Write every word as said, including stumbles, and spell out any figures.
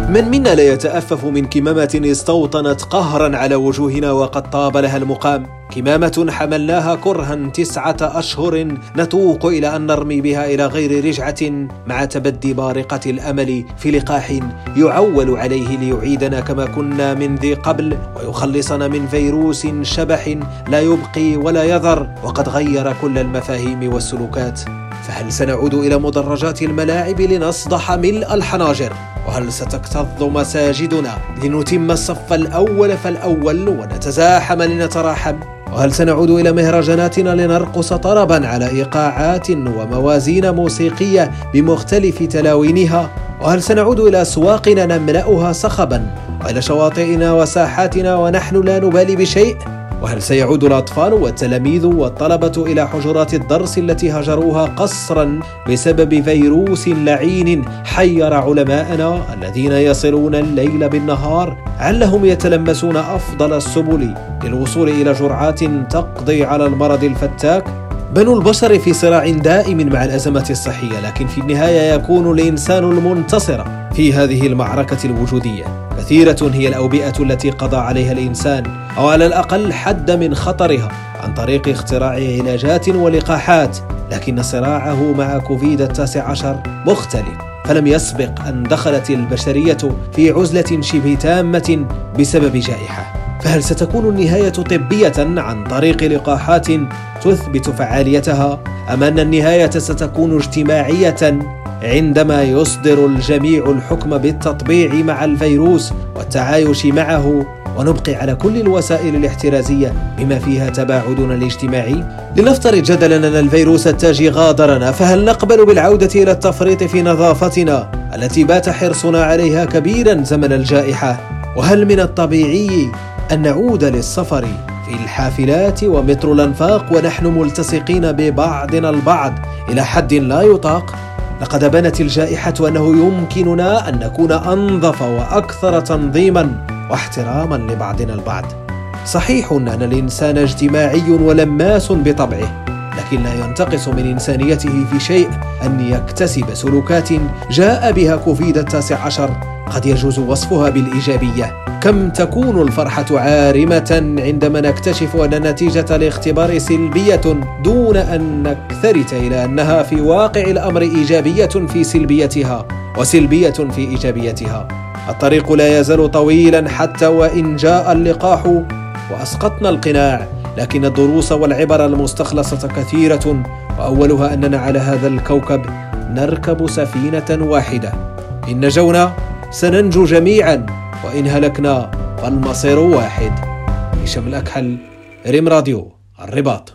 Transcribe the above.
من منا لا يتأفف من كمامة استوطنت قهرا على وجوهنا وقد طاب لها المقام؟ كمامة حملناها كرها تسعة أشهر نتوق إلى أن نرمي بها إلى غير رجعة مع تبدي بارقة الأمل في لقاح يعول عليه ليعيدنا كما كنا من ذي قبل ويخلصنا من فيروس شبح لا يبقي ولا يذر وقد غير كل المفاهيم والسلوكات. فهل سنعود إلى مدرجات الملاعب لنصدح ملء الحناجر؟ وهل ستكتظ مساجدنا لنتم الصف الأول فالأول ونتزاحم لنتراحم؟ وهل سنعود إلى مهرجاناتنا لنرقص طربا على إيقاعات وموازين موسيقية بمختلف تلاوينها؟ وهل سنعود إلى أسواقنا نملأها صخبا وإلى شواطئنا وساحاتنا ونحن لا نبالي بشيء؟ وهل سيعود الأطفال والتلاميذ والطلبة إلى حجرات الدرس التي هجروها قسرا بسبب فيروس لعين حير علماءنا الذين يصلون الليل بالنهار علهم يتلمسون أفضل السبل للوصول إلى جرعات تقضي على المرض الفتاك؟ بنو البشر في صراع دائم مع الأزمات الصحية، لكن في النهاية يكون الإنسان المنتصر في هذه المعركة الوجودية. كثيرة هي الأوبئة التي قضى عليها الإنسان أو على الأقل حد من خطرها عن طريق اختراع علاجات ولقاحات، لكن صراعه مع كوفيد التاسع عشر مختلف، فلم يسبق أن دخلت البشرية في عزلة شبه تامة بسبب جائحة. فهل ستكون النهاية طبية عن طريق لقاحات تثبت فعاليتها، أم أن النهاية ستكون اجتماعية عندما يصدر الجميع الحكم بالتطبيع مع الفيروس والتعايش معه ونبقي على كل الوسائل الاحترازية بما فيها تباعدنا الاجتماعي؟ لنفترض جدلا أن الفيروس التاجي غادرنا، فهل نقبل بالعودة إلى التفريط في نظافتنا التي بات حرصنا عليها كبيرا زمن الجائحة؟ وهل من الطبيعي أن نعود للسفر في الحافلات ومترو الأنفاق ونحن ملتصقين ببعضنا البعض إلى حد لا يطاق؟ لقد بنت الجائحة أنه يمكننا أن نكون أنظف وأكثر تنظيما واحتراما لبعضنا البعض. صحيح أن الإنسان اجتماعي ولماس بطبعه، لكن لا ينتقص من إنسانيته في شيء أن يكتسب سلوكات جاء بها كوفيد التاسع عشر قد يجوز وصفها بالإيجابية. كم تكون الفرحة عارمة عندما نكتشف أن نتيجة الاختبار سلبية دون أن نكثرت إلى أنها في واقع الأمر إيجابية في سلبيتها وسلبية في إيجابيتها. الطريق لا يزال طويلا حتى وإن جاء اللقاح وأسقطنا القناع، لكن الدروس والعبر المستخلصة كثيرة، وأولها أننا على هذا الكوكب نركب سفينة واحدة، إن نجونا سننجو جميعا، وإن هلكنا فالمصير واحد. هشام الأكحل، ريم راديو، الرباط.